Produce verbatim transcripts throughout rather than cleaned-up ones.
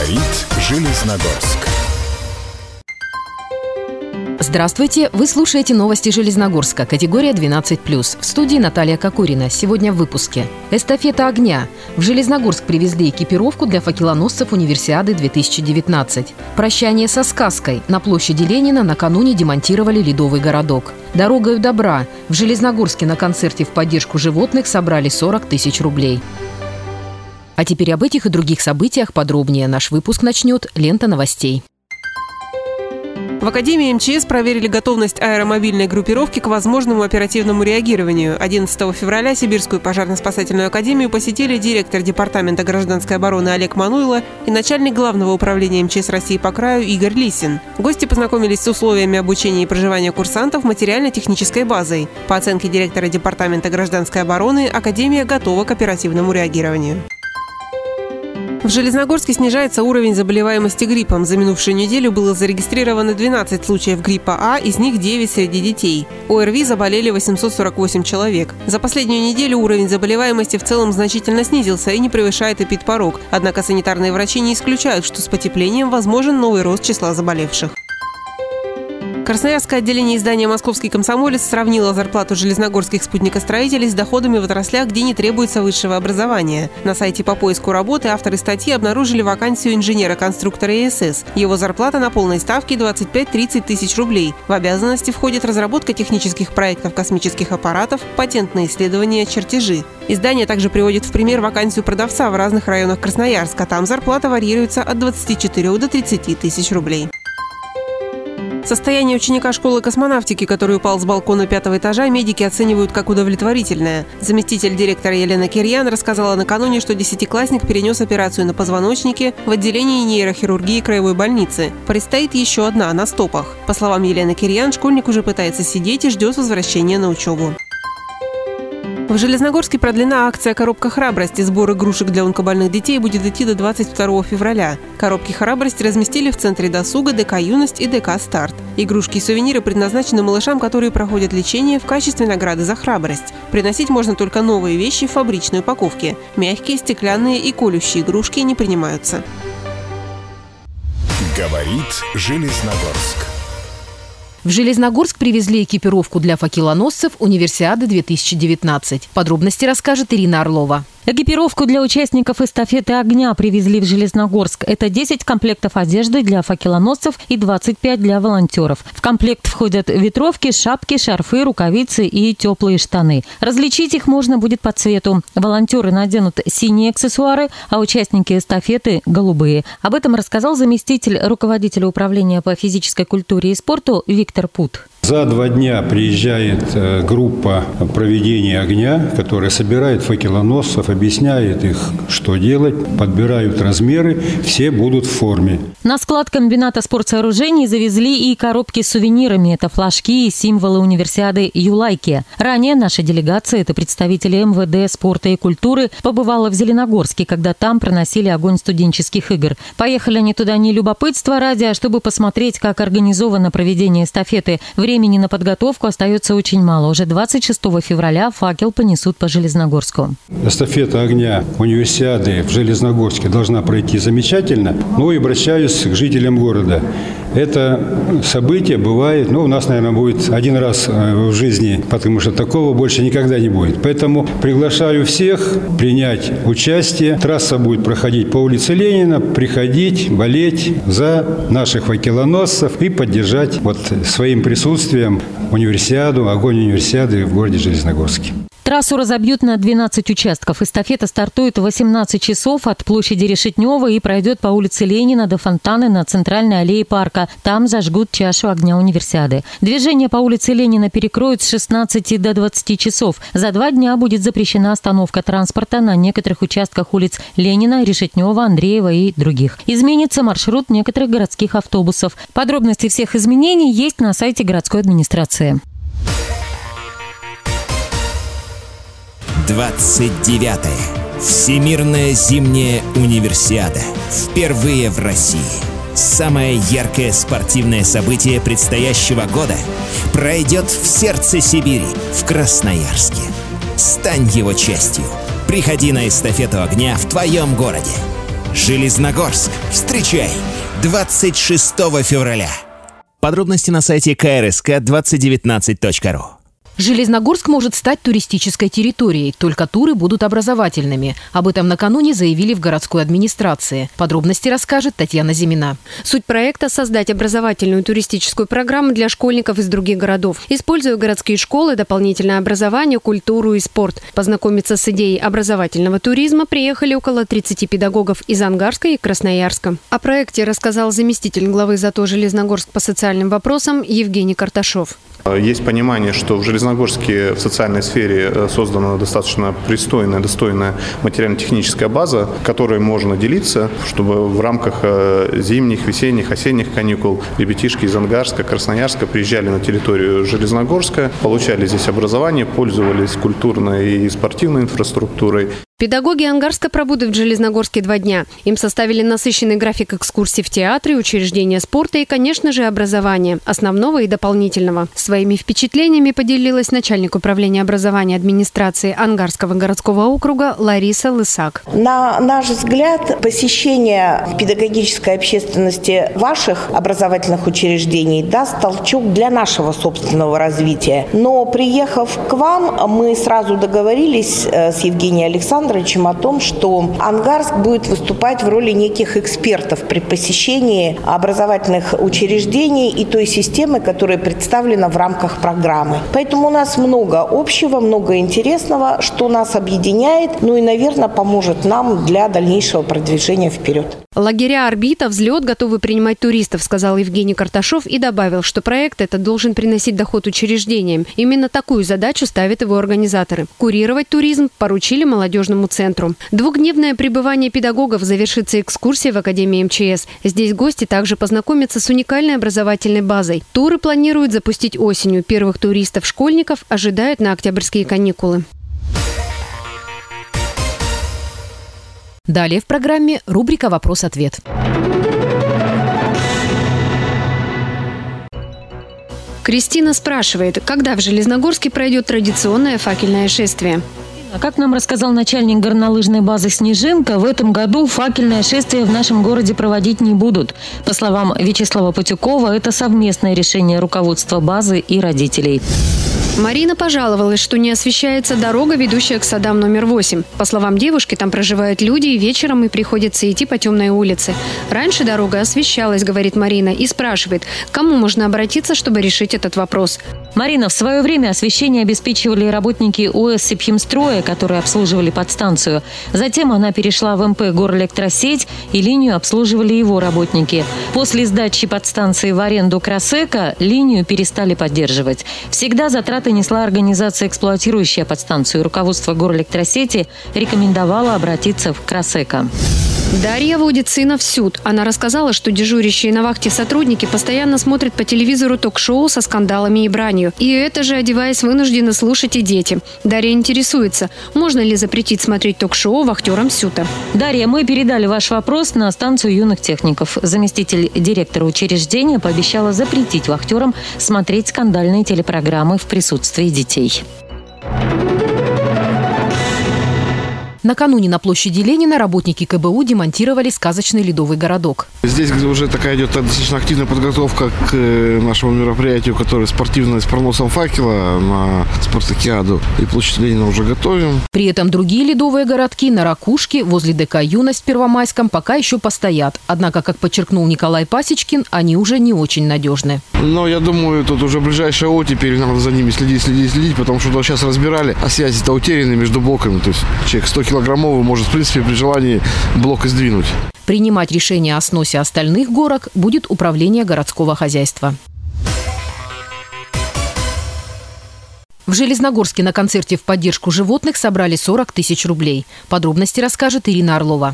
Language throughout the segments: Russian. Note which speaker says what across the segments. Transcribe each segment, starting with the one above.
Speaker 1: Говорит Железногорск.
Speaker 2: Здравствуйте! Вы слушаете новости Железногорска, категория двенадцать плюс. В студии Наталья Кокурина. Сегодня в выпуске. Эстафета огня. В Железногорск привезли экипировку для факелоносцев Универсиады две тысячи девятнадцать. Прощание со сказкой. На площади Ленина накануне демонтировали ледовый городок. Дорогою добра. В Железногорске на концерте в поддержку животных собрали сорок тысяч рублей. А теперь об этих и других событиях подробнее. Наш выпуск начнет лента новостей.
Speaker 3: В Академии МЧС проверили готовность аэромобильной группировки к возможному оперативному реагированию. одиннадцатого февраля Сибирскую пожарно-спасательную академию посетили директор Департамента гражданской обороны Олег Мануйло и начальник Главного управления МЧС России по краю Игорь Лисин. Гости познакомились с условиями обучения и проживания курсантов, материально-технической базой. По оценке директора Департамента гражданской обороны, академия готова к оперативному реагированию. В Железногорске снижается уровень заболеваемости гриппом. За минувшую неделю было зарегистрировано двенадцать случаев гриппа А, из них девять среди детей. ОРВИ заболели восемьсот сорок восемь человек. За последнюю неделю уровень заболеваемости в целом значительно снизился и не превышает эпидпорог. Однако санитарные врачи не исключают, что с потеплением возможен новый рост числа заболевших. Красноярское отделение издания «Московский комсомолец» сравнило зарплату железногорских спутникостроителей с доходами в отраслях, где не требуется высшего образования. На сайте по поиску работы авторы статьи обнаружили вакансию инженера-конструктора ИСС. Его зарплата на полной ставке двадцать пять - тридцать тысяч рублей. В обязанности входит разработка технических проектов космических аппаратов, патентные исследования, чертежи. Издание также приводит в пример вакансию продавца в разных районах Красноярска. Там зарплата варьируется от двадцати четырёх до тридцати тысяч рублей. Состояние ученика школы космонавтики, который упал с балкона пятого этажа, медики оценивают как удовлетворительное. Заместитель директора Елена Кирьян рассказала накануне, что десятиклассник перенес операцию на позвоночнике в отделении нейрохирургии краевой больницы. Предстоит еще одна на стопах. По словам Елены Кирьян, школьник уже пытается сидеть и ждет возвращения на учебу. В Железногорске продлена акция «Коробка храбрости». Сбор игрушек для онкобольных детей будет идти до двадцать второго февраля. Коробки храбрости разместили в Центре досуга, ДК «Юность» и ДК «Старт». Игрушки и сувениры предназначены малышам, которые проходят лечение в качестве награды за храбрость. Приносить можно только новые вещи в фабричной упаковке. Мягкие, стеклянные и колющие игрушки не принимаются.
Speaker 1: Говорит Железногорск.
Speaker 2: В Железногорск привезли экипировку для факелоносцев Универсиады две тысячи девятнадцать. Подробности расскажет Ирина Орлова.
Speaker 4: Экипировку для участников эстафеты огня привезли в Железногорск. Это десять комплектов одежды для факелоносцев и двадцать пять для волонтеров. В комплект входят ветровки, шапки, шарфы, рукавицы и теплые штаны. Различить их можно будет по цвету. Волонтеры наденут синие аксессуары, а участники эстафеты – голубые. Об этом рассказал заместитель руководителя управления по физической культуре и спорту Виктор Пут.
Speaker 5: За два дня приезжает группа проведения огня, которая собирает факелоносцев, объясняет их, что делать, подбирают размеры, все будут в форме.
Speaker 4: На склад комбината спортсооружений завезли и коробки с сувенирами. Это флажки и символы универсиады «Юлайки». Ранее наша делегация, это представители эм вэ дэ, спорта и культуры, побывала в Зеленогорске, когда там проносили огонь студенческих игр. Поехали они туда не любопытство ради, а чтобы посмотреть, как организовано проведение эстафеты. Времени на подготовку остается очень мало. Уже двадцать шестого февраля факел понесут по Железногорску.
Speaker 5: Эстафета огня универсиады в Железногорске должна пройти замечательно. Ну и обращаюсь к жителям города. Это событие бывает, ну, у нас, наверное, будет один раз в жизни, потому что такого больше никогда не будет. Поэтому приглашаю всех принять участие. Трасса будет проходить по улице Ленина. Приходить, болеть за наших факелоносцев и поддержать вот своим присутствием универсиаду, огонь универсиады в городе Железногорске.
Speaker 4: Трассу разобьют на двенадцать участков. Эстафета стартует в восемнадцать часов от площади Решетнева и пройдет по улице Ленина до фонтана на центральной аллее парка. Там зажгут чашу огня универсиады. Движение по улице Ленина перекроют с шестнадцати до двадцати часов. За два дня будет запрещена остановка транспорта на некоторых участках улиц Ленина, Решетнева, Андреева и других. Изменится маршрут некоторых городских автобусов. Подробности всех изменений есть на сайте городской администрации.
Speaker 6: двадцать девятая. Всемирная зимняя универсиада. Впервые в России. Самое яркое спортивное событие предстоящего года пройдет в сердце Сибири, в Красноярске. Стань его частью. Приходи на эстафету огня в твоем городе. Железногорск. Встречай! двадцать шестого февраля. Подробности на сайте ка эр эс ка двадцать девятнадцать точка ру.
Speaker 2: Железногорск может стать туристической территорией, только туры будут образовательными. Об этом накануне заявили в городской администрации. Подробности расскажет Татьяна Зимина.
Speaker 7: Суть проекта – создать образовательную туристическую программу для школьников из других городов. Используя городские школы, дополнительное образование, культуру и спорт. Познакомиться с идеей образовательного туризма приехали около тридцати педагогов из Ангарска и Красноярска. О проекте рассказал заместитель главы ЗАТО «Железногорск» по социальным вопросам Евгений Карташов.
Speaker 8: Есть понимание, что в Железногорске в социальной сфере создана достаточно пристойная, достойная материально-техническая база, которой можно делиться, чтобы в рамках зимних, весенних, осенних каникул ребятишки из Ангарска, Красноярска приезжали на территорию Железногорска, получали здесь образование, пользовались культурной и спортивной инфраструктурой.
Speaker 7: Педагоги Ангарска пробудут в Железногорске два дня. Им составили насыщенный график экскурсий в театры, учреждения спорта и, конечно же, образования, основного и дополнительного. Своими впечатлениями поделилась начальник управления образования администрации Ангарского городского округа Лариса Лысак.
Speaker 9: На наш взгляд, посещение педагогической общественности ваших образовательных учреждений даст толчок для нашего собственного развития. Но, приехав к вам, мы сразу договорились с Евгением Александровичем о том, что Ангарск будет выступать в роли неких экспертов при посещении образовательных учреждений и той системы, которая представлена в рамках программы. Поэтому у нас много общего, много интересного, что нас объединяет, ну и, наверное, поможет нам для дальнейшего продвижения вперед.
Speaker 7: Лагеря «Орбита», «Взлет» готовы принимать туристов, сказал Евгений Карташов и добавил, что проект этот должен приносить доход учреждениям. Именно такую задачу ставят его организаторы. Курировать туризм поручили молодежному центру. Двухдневное пребывание педагогов завершится экскурсией в Академии эм че эс. Здесь гости также познакомятся с уникальной образовательной базой. Туры планируют запустить осенью. Первых туристов-школьников ожидают на октябрьские каникулы.
Speaker 2: Далее в программе рубрика «Вопрос-ответ».
Speaker 7: Кристина спрашивает, когда в Железногорске пройдет традиционное факельное шествие?
Speaker 4: Как нам рассказал начальник горнолыжной базы «Снежинка», в этом году факельное шествие в нашем городе проводить не будут. По словам Вячеслава Путюкова, это совместное решение руководства базы и родителей.
Speaker 7: Марина пожаловалась, что не освещается дорога, ведущая к садам номер восемь. По словам девушки, там проживают люди, и вечером и приходится идти по темной улице. Раньше дорога освещалась, говорит Марина, и спрашивает, к кому можно обратиться, чтобы решить этот вопрос.
Speaker 4: Марина, в свое время освещение обеспечивали работники ОС «Сибхимстроя», которые обслуживали подстанцию. Затем она перешла в эм пэ «Горэлектросеть», и линию обслуживали его работники. После сдачи подстанции в аренду «Красека» линию перестали поддерживать. Всегда затраты несла организация, эксплуатирующая подстанцию. Руководство «Горэлектросети» рекомендовало обратиться в «Красека».
Speaker 7: Дарья водит сына в суд. Она рассказала, что дежурящие на вахте сотрудники постоянно смотрят по телевизору ток-шоу со скандалами и бранью. И это же, одеваясь, вынуждены слушать и дети. Дарья интересуется, можно ли запретить смотреть ток-шоу вахтерам СЮТа.
Speaker 4: Дарья, мы передали ваш вопрос на станцию юных техников. Заместитель директора учреждения пообещала запретить вахтерам смотреть скандальные телепрограммы в присутствии детей.
Speaker 2: Накануне на площади Ленина работники ка бэ у демонтировали сказочный ледовый городок.
Speaker 10: Здесь уже такая идет достаточно активная подготовка к нашему мероприятию, которое спортивное с проносом факела на спартакиаду. И площадь Ленина уже готовим.
Speaker 2: При этом другие ледовые городки на Ракушке, возле ДК «Юность» в Первомайском пока еще постоят. Однако, как подчеркнул Николай Пасечкин, они уже не очень надежны.
Speaker 10: Но я думаю, тут уже ближайшая О, теперь надо за ними следить, следить, следить, потому что сейчас разбирали, а связи-то утеряны между блоками. То есть человек сто килограммовый может, в принципе, при желании блок и сдвинуть.
Speaker 2: Принимать решение о сносе остальных горок будет управление городского хозяйства. В Железногорске на концерте в поддержку животных собрали сорок тысяч рублей. Подробности расскажет Ирина Орлова.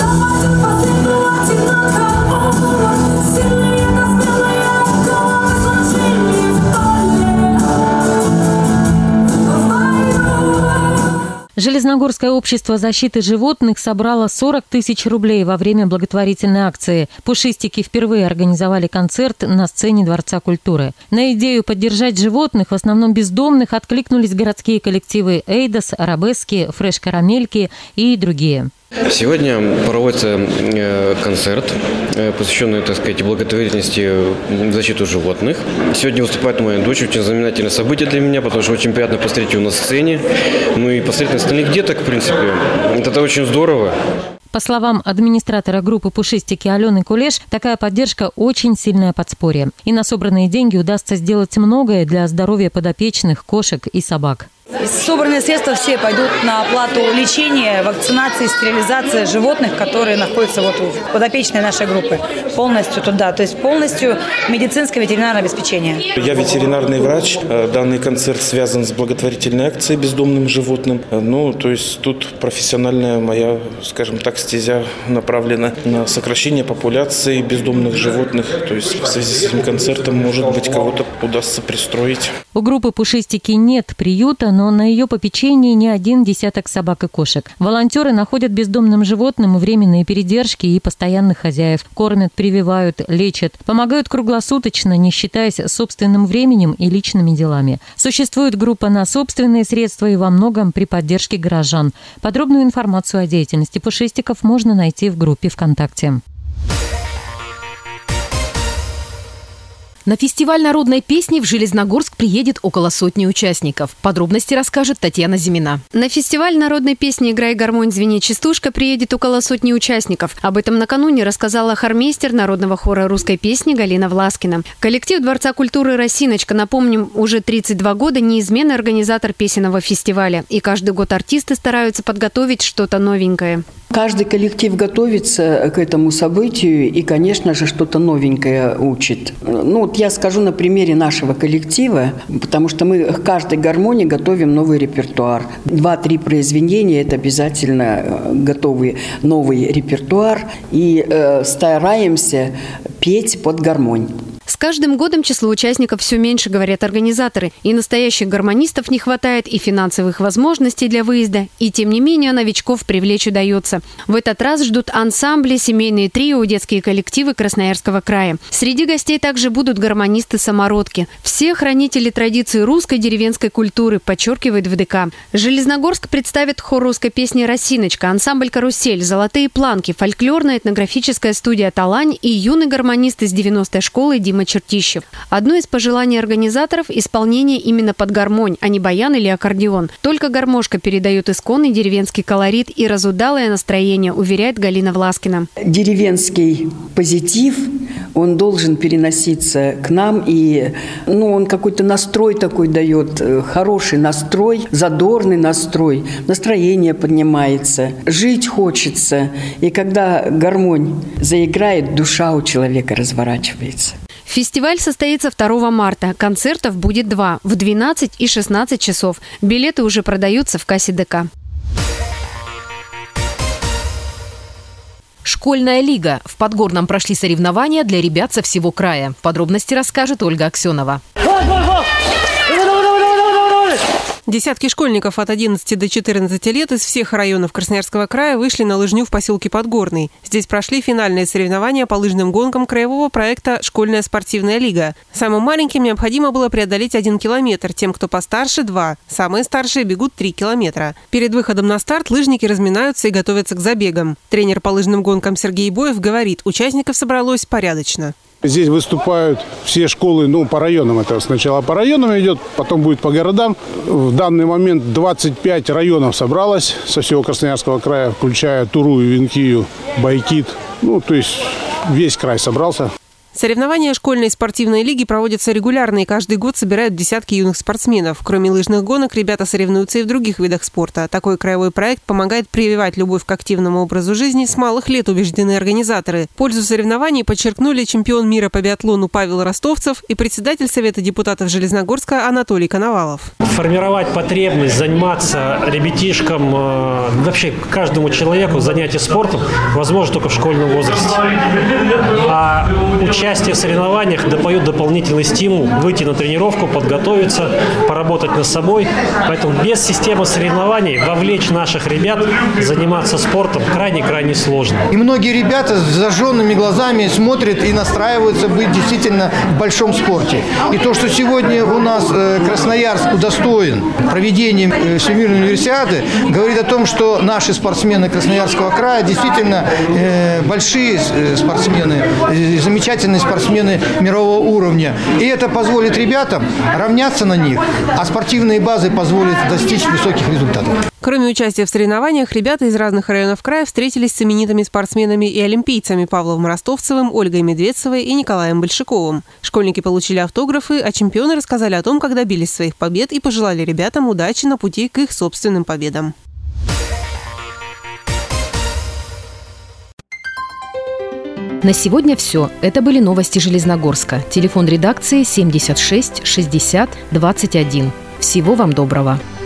Speaker 4: Железногорское общество защиты животных собрало сорок тысяч рублей во время благотворительной акции. Пушистики впервые организовали концерт на сцене Дворца культуры. На идею поддержать животных, в основном бездомных, откликнулись городские коллективы «Эйдос», «Арабески», «Фреш Карамельки» и другие.
Speaker 11: Сегодня проводится концерт, посвященный, так сказать, благотворительности в защиту животных. Сегодня выступает моя дочь. Очень знаменательное событие для меня, потому что очень приятно посмотреть ее на сцене. Ну и посмотреть на остальных деток, в принципе. Это очень здорово.
Speaker 4: По словам администратора группы «Пушистики» Алены Кулеш, такая поддержка – очень сильное подспорье. И на собранные деньги удастся сделать многое для здоровья подопечных, кошек и собак.
Speaker 12: Собранные средства все пойдут на оплату лечения, вакцинации, стерилизации животных, которые находятся вот в подопечной нашей группы. Полностью туда, то есть полностью медицинское ветеринарное обеспечение.
Speaker 13: Я ветеринарный врач. Данный концерт связан с благотворительной акцией бездомным животным. Ну, то есть тут профессиональная моя, скажем так, стезя направлена на сокращение популяции бездомных животных. То есть в связи с этим концертом, может быть, кого-то удастся пристроить.
Speaker 4: У группы «Пушистики» нет приюта, но на ее попечении не один десяток собак и кошек. Волонтеры находят бездомным животным временные передержки и постоянных хозяев. Кормят, прививают, лечат. Помогают круглосуточно, не считаясь собственным временем и личными делами. Существует группа на собственные средства и во многом при поддержке горожан. Подробную информацию о деятельности пушистиков можно найти в группе ВКонтакте.
Speaker 2: На фестиваль народной песни в Железногорск приедет около сотни участников. Подробности расскажет Татьяна Зимина.
Speaker 7: На фестиваль народной песни «Играй, гармонь, звени, частушка» приедет около сотни участников. Об этом накануне рассказала хормейстер народного хора русской песни Галина Власкина. Коллектив Дворца культуры «Росиночка», напомним, уже тридцать два года неизменный организатор песенного фестиваля. И каждый год артисты стараются подготовить что-то новенькое.
Speaker 14: Каждый коллектив готовится к этому событию и, конечно же, что-то новенькое учит. Ну, вот я скажу на примере нашего коллектива, потому что мы к каждой гармонии готовим новый репертуар. Два-три произведения – это обязательно готовый новый репертуар. И э, стараемся петь под гармонь.
Speaker 7: С каждым годом число участников все меньше, говорят организаторы. И настоящих гармонистов не хватает, и финансовых возможностей для выезда. И тем не менее новичков привлечь удается. В этот раз ждут ансамбли, семейные трио, детские коллективы Красноярского края. Среди гостей также будут гармонисты-самородки. Все хранители традиции русской деревенской культуры, подчеркивает ВДК. Железногорск представит хор русской песни «Росиночка», ансамбль «Карусель», «Золотые планки», фольклорная этнографическая студия «Талань» и юный гармонист из девяностой школы Дима Чертищев. Одно из пожеланий организаторов – исполнение именно под гармонь, а не баян или аккордеон. Только гармошка передает исконный деревенский колорит и разудалое настроение, уверяет Галина Власкина.
Speaker 14: Деревенский позитив, он должен переноситься к нам, и ну, он какой-то настрой такой дает, хороший настрой, задорный настрой, настроение поднимается, жить хочется. И когда гармонь заиграет, душа у человека разворачивается.
Speaker 7: Фестиваль состоится второго марта. Концертов будет два – в двенадцать и шестнадцать часов. Билеты уже продаются в кассе ДК.
Speaker 2: Школьная лига. В Подгорном прошли соревнования для ребят со всего края. Подробности расскажет Ольга Аксенова.
Speaker 3: Десятки школьников от одиннадцати до четырнадцати лет из всех районов Красноярского края вышли на лыжню в поселке Подгорный. Здесь прошли финальные соревнования по лыжным гонкам краевого проекта «Школьная спортивная лига». Самым маленьким необходимо было преодолеть один километр, тем, кто постарше – два. Самые старшие бегут три километра. Перед выходом на старт лыжники разминаются и готовятся к забегам. Тренер по лыжным гонкам Сергей Боев говорит, участников собралось порядочно.
Speaker 15: Здесь выступают все школы, ну, по районам. Это сначала по районам идет, потом будет по городам. В данный момент двадцать пять районов собралось со всего Красноярского края, включая Туру, Винкию, Байкит. Ну, то есть весь край собрался.
Speaker 3: Соревнования школьной спортивной лиги проводятся регулярно и каждый год собирают десятки юных спортсменов. Кроме лыжных гонок, ребята соревнуются и в других видах спорта. Такой краевой проект помогает прививать любовь к активному образу жизни с малых лет, убеждены организаторы. Пользу соревнований подчеркнули чемпион мира по биатлону Павел Ростовцев и председатель Совета депутатов Железногорска Анатолий Коновалов.
Speaker 16: Формировать потребность заниматься ребятишкам, вообще каждому человеку занятие спортом возможно только в школьном возрасте. А участие в соревнованиях дает дополнительный стимул выйти на тренировку, подготовиться, поработать над собой. Поэтому без системы соревнований вовлечь наших ребят заниматься спортом крайне-крайне сложно.
Speaker 17: И многие ребята с зажженными глазами смотрят и настраиваются быть действительно в большом спорте. И то, что сегодня у нас Красноярск удостоен проведением Всемирной универсиады, говорит о том, что наши спортсмены Красноярского края действительно большие спортсмены, замечательные спортсмены мирового уровня. И это позволит ребятам равняться на них, а спортивные базы позволят достичь высоких результатов.
Speaker 3: Кроме участия в соревнованиях, ребята из разных районов края встретились с именитыми спортсменами и олимпийцами Павлом Ростовцевым, Ольгой Медведцевой и Николаем Большаковым. Школьники получили автографы, а чемпионы рассказали о том, как добились своих побед, и пожелали ребятам удачи на пути к их собственным победам.
Speaker 2: На сегодня все. Это были новости Железногорска. Телефон редакции семьдесят шесть шестьдесят двадцать один. Всего вам доброго.